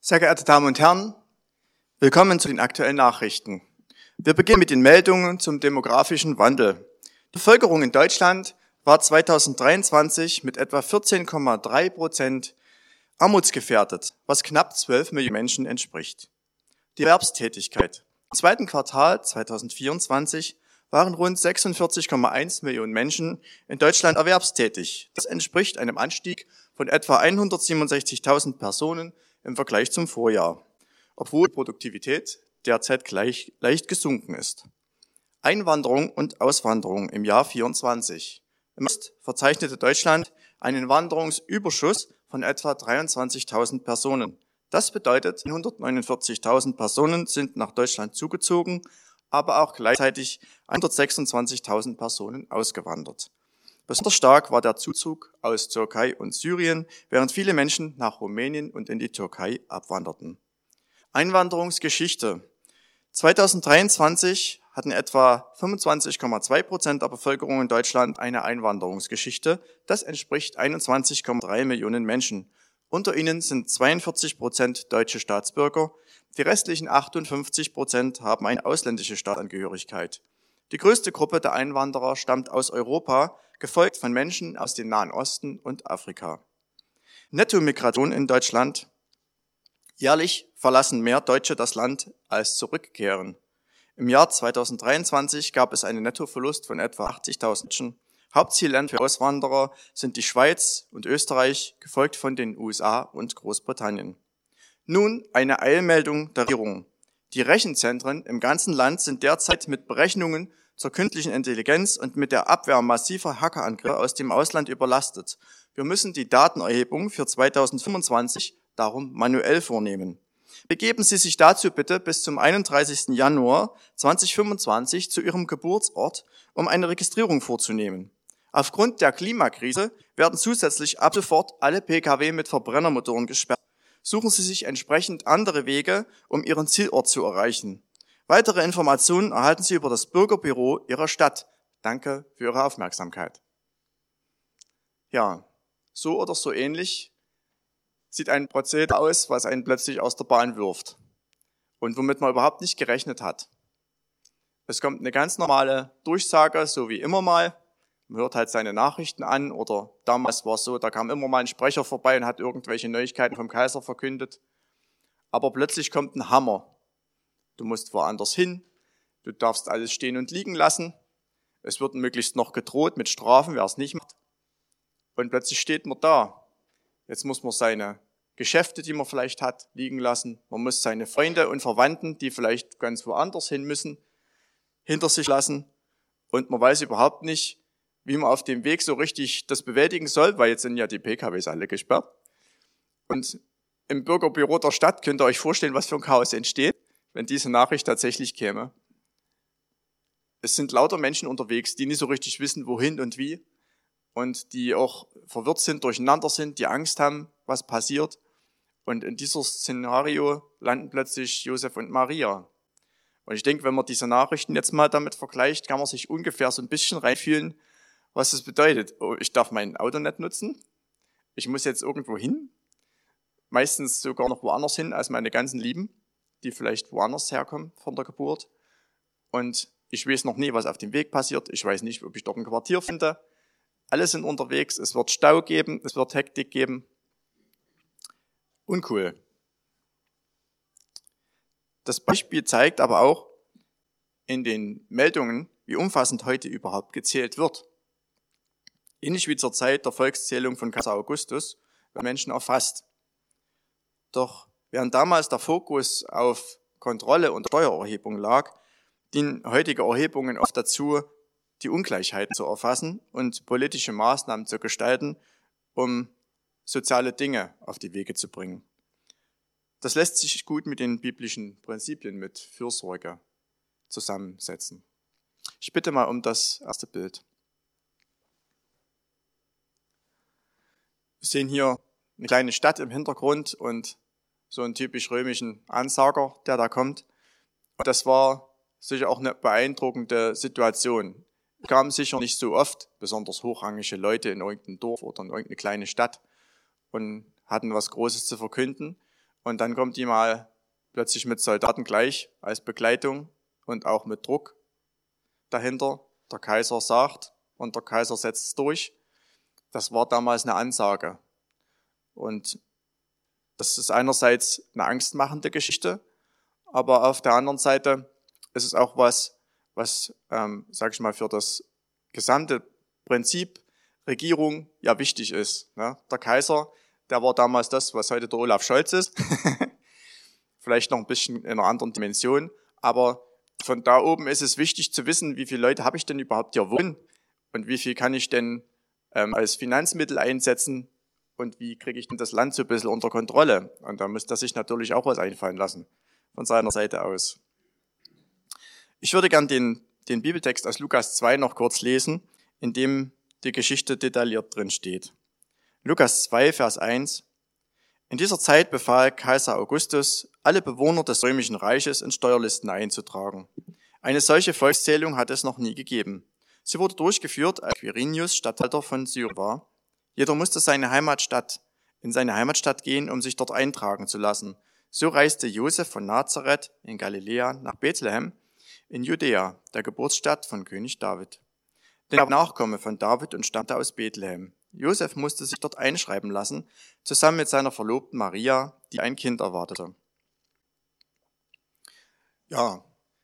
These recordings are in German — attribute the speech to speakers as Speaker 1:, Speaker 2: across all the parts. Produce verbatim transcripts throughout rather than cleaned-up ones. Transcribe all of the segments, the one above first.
Speaker 1: Sehr geehrte Damen und Herren, willkommen zu den aktuellen Nachrichten. Wir beginnen mit den Meldungen zum demografischen Wandel. Die Bevölkerung in Deutschland war zweitausenddreiundzwanzig mit etwa vierzehn Komma drei Prozent armutsgefährdet, was knapp zwölf Millionen Menschen entspricht. Die Erwerbstätigkeit. Im zweiten Quartal zweitausendvierundzwanzig waren rund sechsundvierzig Komma eins Millionen Menschen in Deutschland erwerbstätig. Das entspricht einem Anstieg von etwa hundertsiebenundsechzigtausend Personen im Vergleich zum Vorjahr, obwohl die Produktivität derzeit gleich, leicht gesunken ist. Einwanderung und Auswanderung im Jahr vierundzwanzig. Im März verzeichnete Deutschland einen Wanderungsüberschuss von etwa dreiundzwanzigtausend Personen. Das bedeutet, hundertneunundvierzigtausend Personen sind nach Deutschland zugezogen, aber auch gleichzeitig hundertsechsundzwanzigtausend Personen ausgewandert. Besonders stark war der Zuzug aus Türkei und Syrien, während viele Menschen nach Rumänien und in die Türkei abwanderten. Einwanderungsgeschichte. zweitausenddreiundzwanzig hatten etwa fünfundzwanzig Komma zwei Prozent der Bevölkerung in Deutschland eine Einwanderungsgeschichte. Das entspricht einundzwanzig Komma drei Millionen Menschen. Unter ihnen sind zweiundvierzig Prozent deutsche Staatsbürger. Die restlichen achtundfünfzig Prozent haben eine ausländische Staatsangehörigkeit. Die größte Gruppe der Einwanderer stammt aus Europa, gefolgt von Menschen aus dem Nahen Osten und Afrika. Nettomigration in Deutschland. Jährlich verlassen mehr Deutsche das Land als zurückkehren. Im Jahr zweitausenddreiundzwanzig gab es einen Nettoverlust von etwa achtzigtausend Menschen. Hauptzielländer für Auswanderer sind die Schweiz und Österreich, gefolgt von den U S A und Großbritannien. Nun eine Eilmeldung der Regierung. Die Rechenzentren im ganzen Land sind derzeit mit Berechnungen zur künstlichen Intelligenz und mit der Abwehr massiver Hackerangriffe aus dem Ausland überlastet. Wir müssen die Datenerhebung für zweitausendfünfundzwanzig darum manuell vornehmen. Begeben Sie sich dazu bitte bis zum einunddreißigsten Januar zweitausendfünfundzwanzig zu Ihrem Geburtsort, um eine Registrierung vorzunehmen. Aufgrund der Klimakrise werden zusätzlich ab sofort alle Pkw mit Verbrennermotoren gesperrt. Suchen Sie sich entsprechend andere Wege, um Ihren Zielort zu erreichen. Weitere Informationen erhalten Sie über das Bürgerbüro Ihrer Stadt. Danke für Ihre Aufmerksamkeit. Ja, so oder so ähnlich sieht ein Prozedere aus, was einen plötzlich aus der Bahn wirft und womit man überhaupt nicht gerechnet hat. Es kommt eine ganz normale Durchsage, so wie immer mal. Man hört halt seine Nachrichten an oder damals war es so, da kam immer mal ein Sprecher vorbei und hat irgendwelche Neuigkeiten vom Kaiser verkündet. Aber plötzlich kommt ein Hammer. Du musst woanders hin, du darfst alles stehen und liegen lassen. Es wird möglichst noch gedroht mit Strafen, wer es nicht macht. Und plötzlich steht man da. Jetzt muss man seine Geschäfte, die man vielleicht hat, liegen lassen. Man muss seine Freunde und Verwandten, die vielleicht ganz woanders hin müssen, hinter sich lassen. Und man weiß überhaupt nicht, wie man auf dem Weg so richtig das bewältigen soll, weil jetzt sind ja die P K Ws alle gesperrt. Und im Bürgerbüro der Stadt könnt ihr euch vorstellen, was für ein Chaos entsteht, wenn diese Nachricht tatsächlich käme. Es sind lauter Menschen unterwegs, die nicht so richtig wissen, wohin und wie und die auch verwirrt sind, durcheinander sind, die Angst haben, was passiert. Und in diesem Szenario landen plötzlich Josef und Maria. Und ich denke, wenn man diese Nachrichten jetzt mal damit vergleicht, kann man sich ungefähr so ein bisschen reinfühlen, was das bedeutet. Oh, ich darf mein Auto nicht nutzen. Ich muss jetzt irgendwo hin. Meistens sogar noch woanders hin als meine ganzen Lieben, die vielleicht woanders herkommen von der Geburt. Und ich weiß noch nie, was auf dem Weg passiert. Ich weiß nicht, ob ich dort ein Quartier finde. Alle sind unterwegs. Es wird Stau geben. Es wird Hektik geben. Uncool. Das Beispiel zeigt aber auch in den Meldungen, wie umfassend heute überhaupt gezählt wird. Ähnlich wie zur Zeit der Volkszählung von Kaiser Augustus werden Menschen erfasst. Doch während damals der Fokus auf Kontrolle und Steuererhebung lag, dienen heutige Erhebungen oft dazu, die Ungleichheiten zu erfassen und politische Maßnahmen zu gestalten, um soziale Dinge auf die Wege zu bringen. Das lässt sich gut mit den biblischen Prinzipien mit Fürsorge zusammensetzen. Ich bitte mal um das erste Bild. Wir sehen hier eine kleine Stadt im Hintergrund und so einen typisch römischen Ansager, der da kommt. Und das war sicher auch eine beeindruckende Situation. Es kamen sicher nicht so oft besonders hochrangige Leute in irgendein Dorf oder in irgendeine kleine Stadt und hatten was Großes zu verkünden. Und dann kommt die mal plötzlich mit Soldaten gleich als Begleitung und auch mit Druck dahinter. Der Kaiser sagt und der Kaiser setzt es durch. Das war damals eine Ansage. Und das ist einerseits eine angstmachende Geschichte, aber auf der anderen Seite ist es auch was, was, ähm, sag ich mal, für das gesamte Prinzip Regierung ja wichtig ist. Ne? Der Kaiser, der war damals das, was heute der Olaf Scholz ist. Vielleicht noch ein bisschen in einer anderen Dimension, aber von da oben ist es wichtig zu wissen, wie viele Leute habe ich denn überhaupt hier wohnen und wie viel kann ich denn ähm, als Finanzmittel einsetzen und wie kriege ich denn das Land so ein bisschen unter Kontrolle. Und da muss er sich natürlich auch was einfallen lassen von seiner Seite aus. Ich würde gern den, den Bibeltext aus Lukas zwei noch kurz lesen, in dem die Geschichte detailliert drin steht. Lukas zwei, Vers eins. In dieser Zeit befahl Kaiser Augustus, alle Bewohner des römischen Reiches in Steuerlisten einzutragen. Eine solche Volkszählung hat es noch nie gegeben. Sie wurde durchgeführt, als Quirinius Statthalter von Syrien war. Jeder musste seine Heimatstadt, in seine Heimatstadt gehen, um sich dort eintragen zu lassen. So reiste Josef von Nazareth in Galiläa nach Bethlehem in Judäa, der Geburtsstadt von König David. Denn er war Nachkomme von David und stammte aus Bethlehem. Josef musste sich dort einschreiben lassen, zusammen mit seiner Verlobten Maria, die ein Kind erwartete. Ja,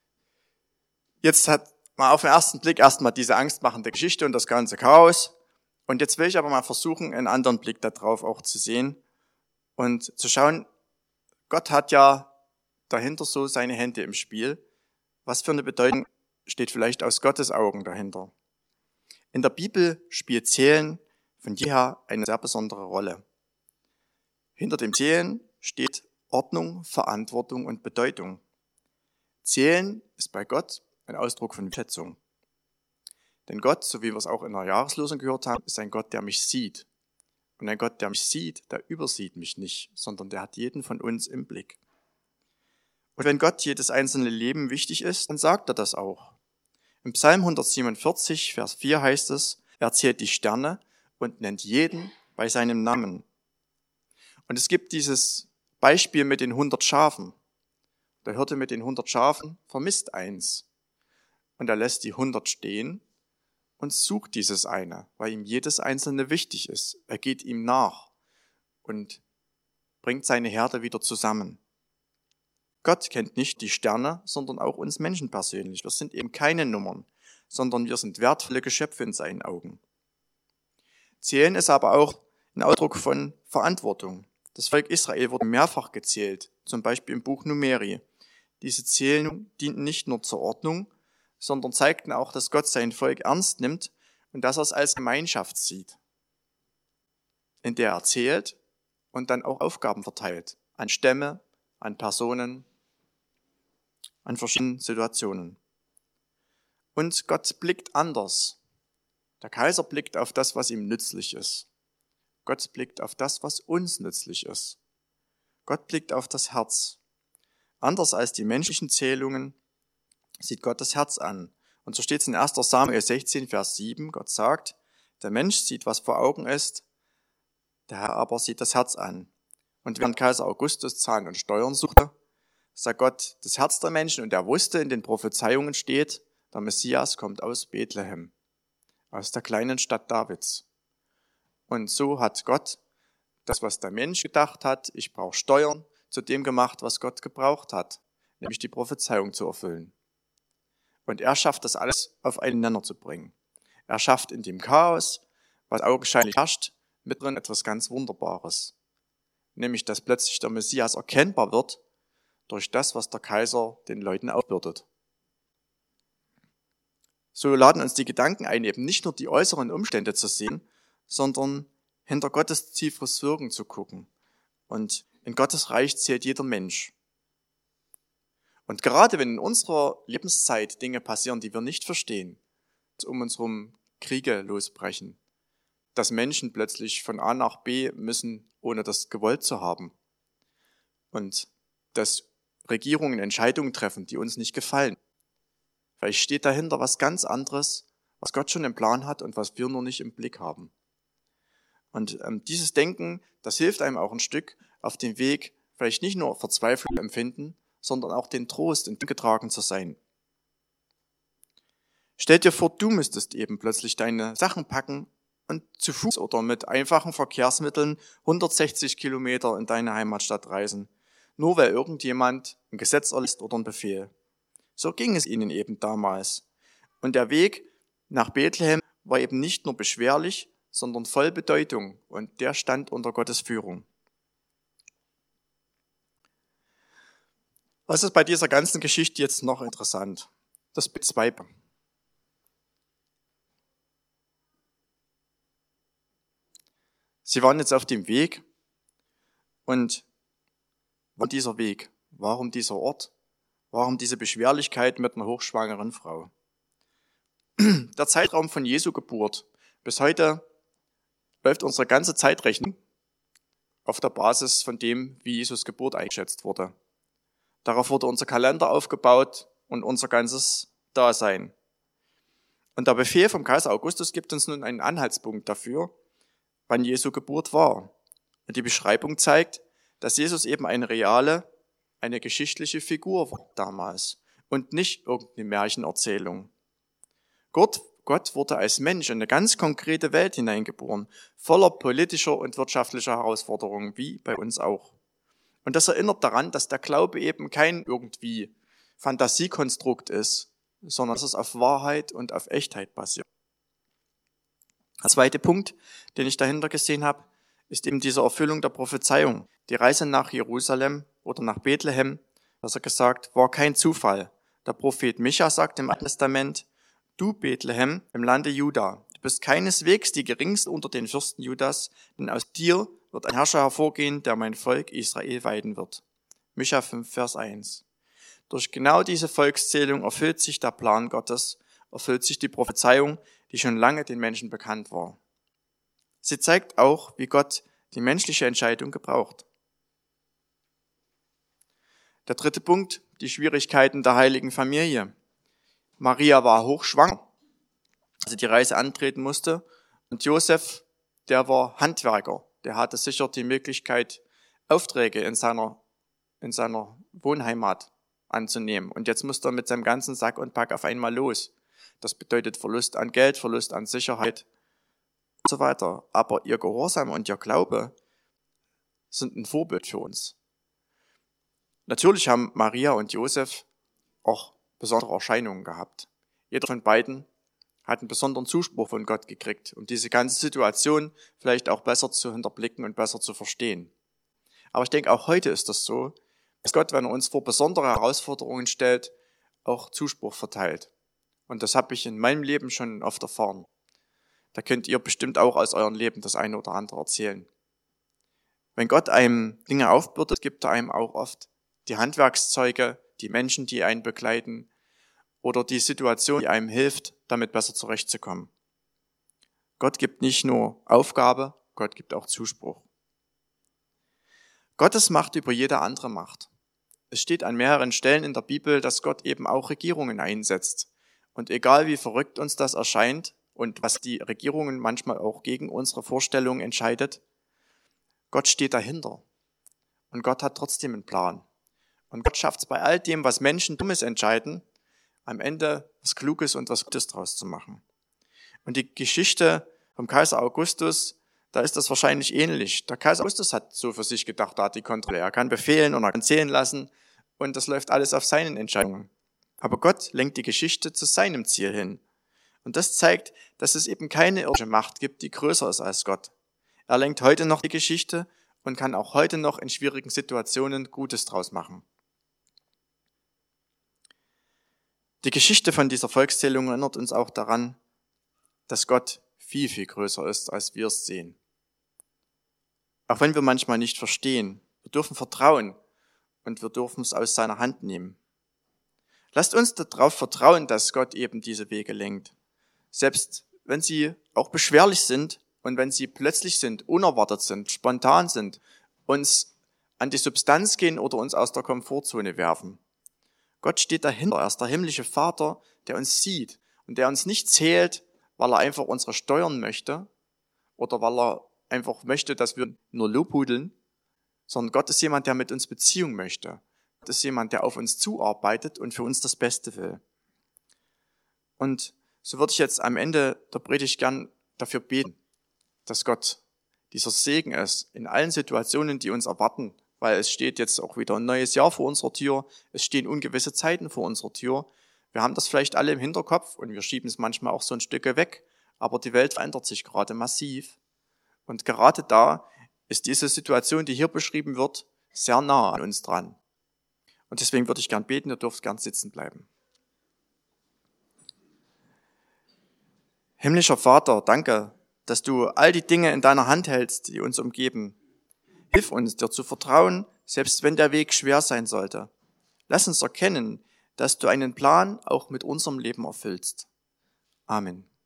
Speaker 1: jetzt hat man auf den ersten Blick erstmal diese angstmachende Geschichte und das ganze Chaos. Und jetzt will ich aber mal versuchen, einen anderen Blick darauf auch zu sehen und zu schauen, Gott hat ja dahinter so seine Hände im Spiel. Was für eine Bedeutung steht vielleicht aus Gottes Augen dahinter? In der Bibel spielt Zählen von jeher eine sehr besondere Rolle. Hinter dem Zählen steht Ordnung, Verantwortung und Bedeutung. Zählen ist bei Gott ein Ausdruck von Schätzung. Denn Gott, so wie wir es auch in der Jahreslosung gehört haben, ist ein Gott, der mich sieht. Und ein Gott, der mich sieht, der übersieht mich nicht, sondern der hat jeden von uns im Blick. Und wenn Gott jedes einzelne Leben wichtig ist, dann sagt er das auch. Im Psalm hundertsiebenundvierzig, Vers vier heißt es, er zählt die Sterne und nennt jeden bei seinem Namen. Und es gibt dieses Beispiel mit den hundert Schafen. Der Hirte mit den hundert Schafen vermisst eins. Und er lässt die hundert stehen und sucht dieses eine, weil ihm jedes einzelne wichtig ist. Er geht ihm nach und bringt seine Herde wieder zusammen. Gott kennt nicht die Sterne, sondern auch uns Menschen persönlich. Wir sind eben keine Nummern, sondern wir sind wertvolle Geschöpfe in seinen Augen. Zählen ist aber auch ein Ausdruck von Verantwortung. Das Volk Israel wurde mehrfach gezählt, zum Beispiel im Buch Numeri. Diese Zählungen dienten nicht nur zur Ordnung, sondern zeigten auch, dass Gott sein Volk ernst nimmt und dass er es als Gemeinschaft sieht, in der er zählt und dann auch Aufgaben verteilt, an Stämme, an Personen, an verschiedenen Situationen. Und Gott blickt anders. Der Kaiser blickt auf das, was ihm nützlich ist. Gott blickt auf das, was uns nützlich ist. Gott blickt auf das Herz. Anders als die menschlichen Zählungen sieht Gott das Herz an. Und so steht es in erster Samuel sechzehn, Vers sieben. Gott sagt, der Mensch sieht, was vor Augen ist, der Herr aber sieht das Herz an. Und während Kaiser Augustus Zahlen und Steuern suchte, sagt Gott das Herz der Menschen und er wusste, in den Prophezeiungen steht, der Messias kommt aus Bethlehem, aus der kleinen Stadt Davids. Und so hat Gott das, was der Mensch gedacht hat, ich brauche Steuern, zu dem gemacht, was Gott gebraucht hat, nämlich die Prophezeiung zu erfüllen. Und er schafft das alles auf einen Nenner zu bringen. Er schafft in dem Chaos, was augenscheinlich herrscht, mit drin etwas ganz Wunderbares. Nämlich, dass plötzlich der Messias erkennbar wird durch das, was der Kaiser den Leuten aufbürdet. So laden uns die Gedanken ein, eben nicht nur die äußeren Umstände zu sehen, sondern hinter Gottes tieferes Wirken zu gucken. Und in Gottes Reich zählt jeder Mensch. Und gerade wenn in unserer Lebenszeit Dinge passieren, die wir nicht verstehen, dass um uns herum Kriege losbrechen, dass Menschen plötzlich von A nach B müssen, ohne das gewollt zu haben, und dass Regierungen Entscheidungen treffen, die uns nicht gefallen. Vielleicht steht dahinter was ganz anderes, was Gott schon im Plan hat und was wir nur nicht im Blick haben. Und ähm, dieses Denken, das hilft einem auch ein Stück auf dem Weg vielleicht nicht nur Verzweiflung empfinden, sondern auch den Trost, in dem getragen zu sein. Stell dir vor, du müsstest eben plötzlich deine Sachen packen und zu Fuß oder mit einfachen Verkehrsmitteln hundertsechzig Kilometer in deine Heimatstadt reisen, nur weil irgendjemand ein Gesetz erlässt oder einen Befehl. So ging es ihnen eben damals. Und der Weg nach Bethlehem war eben nicht nur beschwerlich, sondern voll Bedeutung, und der stand unter Gottes Führung. Was ist bei dieser ganzen Geschichte jetzt noch interessant? Das Bezweibe. Sie waren jetzt auf dem Weg, und warum dieser Weg? Warum dieser Ort? Warum diese Beschwerlichkeit mit einer hochschwangeren Frau? Der Zeitraum von Jesu Geburt bis heute läuft unsere ganze Zeitrechnung auf der Basis von dem, wie Jesus Geburt eingeschätzt wurde. Darauf wurde unser Kalender aufgebaut und unser ganzes Dasein. Und der Befehl vom Kaiser Augustus gibt uns nun einen Anhaltspunkt dafür, wann Jesu Geburt war. Und die Beschreibung zeigt, dass Jesus eben eine reale, eine geschichtliche Figur war damals und nicht irgendeine Märchenerzählung. Gott, Gott wurde als Mensch in eine ganz konkrete Welt hineingeboren, voller politischer und wirtschaftlicher Herausforderungen, wie bei uns auch. Und das erinnert daran, dass der Glaube eben kein irgendwie Fantasiekonstrukt ist, sondern dass es auf Wahrheit und auf Echtheit basiert. Der zweite Punkt, den ich dahinter gesehen habe, ist eben diese Erfüllung der Prophezeiung. Die Reise nach Jerusalem oder nach Bethlehem, besser gesagt, war kein Zufall. Der Prophet Micha sagt im Alten Testament: Du Bethlehem im Lande Juda, du bist keineswegs die geringste unter den Fürsten Judas, denn aus dir wird ein Herrscher hervorgehen, der mein Volk Israel weiden wird. Micha fünf, Vers eins. Durch genau diese Volkszählung erfüllt sich der Plan Gottes, erfüllt sich die Prophezeiung, die schon lange den Menschen bekannt war. Sie zeigt auch, wie Gott die menschliche Entscheidung gebraucht. Der dritte Punkt, die Schwierigkeiten der heiligen Familie. Maria war hochschwanger, als sie die Reise antreten musste, und Josef, der war Handwerker, der hatte sicher die Möglichkeit, Aufträge in seiner, in seiner Wohnheimat anzunehmen. Und jetzt musste er mit seinem ganzen Sack und Pack auf einmal los. Das bedeutet Verlust an Geld, Verlust an Sicherheit und so weiter. Aber ihr Gehorsam und ihr Glaube sind ein Vorbild für uns. Natürlich haben Maria und Josef auch besondere Erscheinungen gehabt. Jeder von beiden hat einen besonderen Zuspruch von Gott gekriegt, um diese ganze Situation vielleicht auch besser zu hinterblicken und besser zu verstehen. Aber ich denke, auch heute ist das so, dass Gott, wenn er uns vor besondere Herausforderungen stellt, auch Zuspruch verteilt. Und das habe ich in meinem Leben schon oft erfahren. Da könnt ihr bestimmt auch aus eurem Leben das eine oder andere erzählen. Wenn Gott einem Dinge aufbürdet, gibt er einem auch oft die Handwerkszeuge, die Menschen, die einen begleiten, oder die Situation, die einem hilft, damit besser zurechtzukommen. Gott gibt nicht nur Aufgabe, Gott gibt auch Zuspruch. Gottes Macht über jede andere Macht. Es steht an mehreren Stellen in der Bibel, dass Gott eben auch Regierungen einsetzt. Und egal wie verrückt uns das erscheint und was die Regierungen manchmal auch gegen unsere Vorstellungen entscheidet, Gott steht dahinter. Und Gott hat trotzdem einen Plan. Und Gott schafft es bei all dem, was Menschen Dummes entscheiden, am Ende was Kluges und was Gutes draus zu machen. Und die Geschichte vom Kaiser Augustus, da ist das wahrscheinlich ähnlich. Der Kaiser Augustus hat so für sich gedacht, da hat die Kontrolle. Er kann befehlen und er kann zählen lassen und das läuft alles auf seinen Entscheidungen. Aber Gott lenkt die Geschichte zu seinem Ziel hin. Und das zeigt, dass es eben keine irdische Macht gibt, die größer ist als Gott. Er lenkt heute noch die Geschichte und kann auch heute noch in schwierigen Situationen Gutes draus machen. Die Geschichte von dieser Volkszählung erinnert uns auch daran, dass Gott viel, viel größer ist, als wir es sehen. Auch wenn wir manchmal nicht verstehen, wir dürfen vertrauen und wir dürfen es aus seiner Hand nehmen. Lasst uns darauf vertrauen, dass Gott eben diese Wege lenkt. Selbst wenn sie auch beschwerlich sind und wenn sie plötzlich sind, unerwartet sind, spontan sind, uns an die Substanz gehen oder uns aus der Komfortzone werfen. Gott steht dahinter, er ist der himmlische Vater, der uns sieht und der uns nicht zählt, weil er einfach unsere steuern möchte oder weil er einfach möchte, dass wir nur lobhudeln, sondern Gott ist jemand, der mit uns Beziehung möchte. Gott ist jemand, der auf uns zuarbeitet und für uns das Beste will. Und so würde ich jetzt am Ende der Predigt gern dafür beten, dass Gott dieser Segen ist in allen Situationen, die uns erwarten, weil es steht jetzt auch wieder ein neues Jahr vor unserer Tür, es stehen ungewisse Zeiten vor unserer Tür. Wir haben das vielleicht alle im Hinterkopf und wir schieben es manchmal auch so ein Stück weg, aber die Welt verändert sich gerade massiv. Und gerade da ist diese Situation, die hier beschrieben wird, sehr nah an uns dran. Und deswegen würde ich gern beten, ihr dürft gern sitzen bleiben. Himmlischer Vater, danke, dass du all die Dinge in deiner Hand hältst, die uns umgeben. Hilf uns, dir zu vertrauen, selbst wenn der Weg schwer sein sollte. Lass uns erkennen, dass du einen Plan auch mit unserem Leben erfüllst. Amen.